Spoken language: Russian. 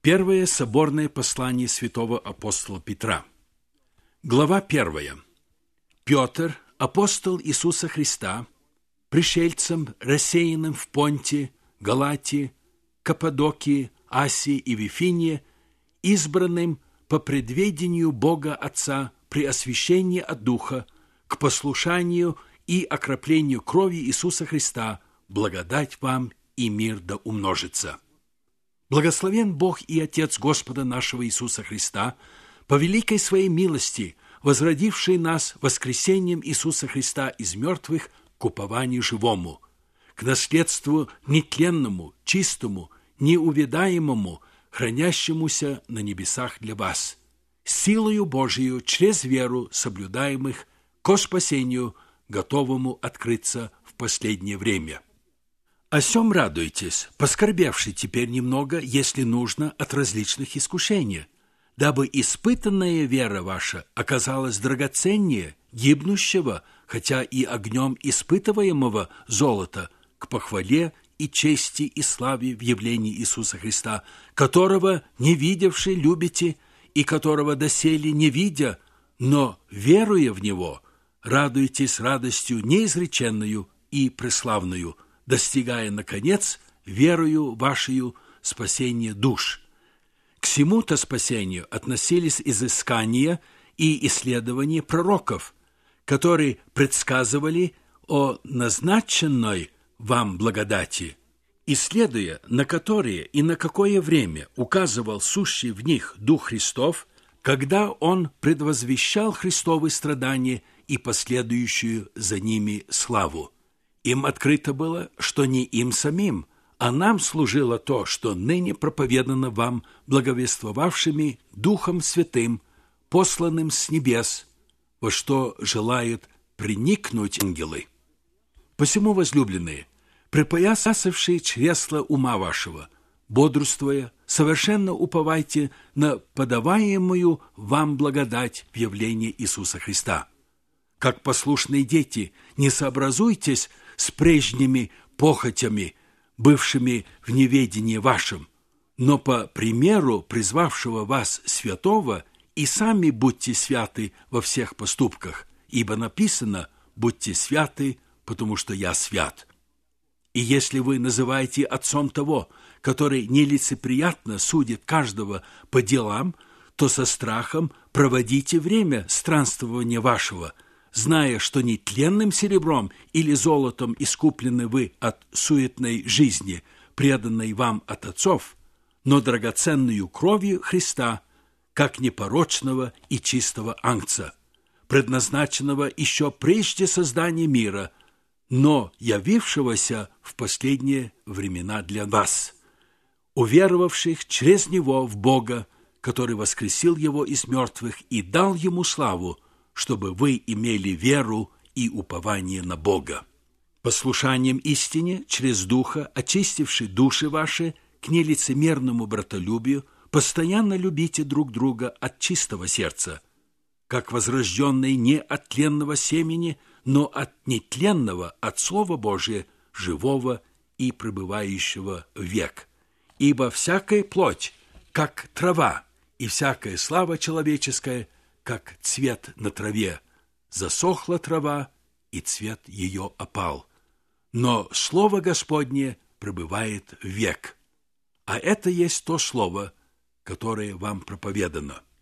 Первое соборное послание святого апостола Петра. Глава 1. Петр, апостол Иисуса Христа, пришельцам, рассеянным в Понте, Галатии, Каппадокии, Асии и Вифинии, избранным по предведению Бога Отца при освящении от Духа, к послушанию и окроплению крови Иисуса Христа, благодать вам и мир да умножится. Благословен Бог и Отец Господа нашего Иисуса Христа, по великой своей милости, возродивший нас воскресением Иисуса Христа из мертвых к упованию живому, к наследству нетленному, чистому, неувядаемому, хранящемуся на небесах для вас, силою Божию через веру соблюдаемых ко спасению, готовому открыться в последнее время. О сем радуйтесь, поскорбевши теперь немного, если нужно, от различных искушений, дабы испытанная вера ваша оказалась драгоценнее гибнущего, хотя и огнем испытываемого золота, к похвале и чести и славе в явлении Иисуса Христа, которого не видевши любите, и которого доселе не видя, но веруя в Него, радуйтесь радостью неизреченную и преславную, достигая, наконец, верою вашею спасения душ. К сему-то спасению относились изыскания и исследования пророков, которые предсказывали о назначенной вам благодати, исследуя, на которые и на какое время указывал сущий в них Дух Христов, когда Он предвозвещал Христовы страдания и последующую за ними славу. Им открыто было, что не им самим, а нам служило то, что ныне проповедано вам благовествовавшими Духом Святым, посланным с небес, во что желают приникнуть ангелы. Посему, возлюбленные, припоясавшие чресла ума вашего, бодрствуя, совершенно уповайте на подаваемую вам благодать в явлении Иисуса Христа. Как послушные дети, не сообразуйтесь с прежними похотями, бывшими в неведении вашем, но по примеру призвавшего вас святого и сами будьте святы во всех поступках, ибо написано: «Будьте святы, потому что я свят». И если вы называете отцом того, который нелицеприятно судит каждого по делам, то со страхом проводите время странствования вашего, зная, что не тленным серебром или золотом искуплены вы от суетной жизни, преданной вам от отцов, но драгоценную кровью Христа, как непорочного и чистого ангца, предназначенного еще прежде создания мира, но явившегося в последние времена для вас, уверовавших через Него в Бога, который воскресил Его из мертвых и дал Ему славу, чтобы вы имели веру и упование на Бога. Послушанием истине, через Духа, очистивши души ваши к нелицемерному братолюбию, постоянно любите друг друга от чистого сердца, как возрожденные не от тленного семени, но от нетленного, от Слова Божия, живого и пребывающего век. Ибо всякая плоть, как трава, и всякая слава человеческая, как цвет на траве. Засохла трава, и цвет ее опал. Но Слово Господне пребывает век. А это есть то Слово, которое вам проповедано.